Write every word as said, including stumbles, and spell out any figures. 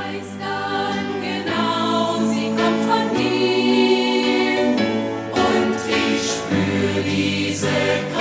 weiß dann genau, sie kommt von ihm und ich spür diese Kraft.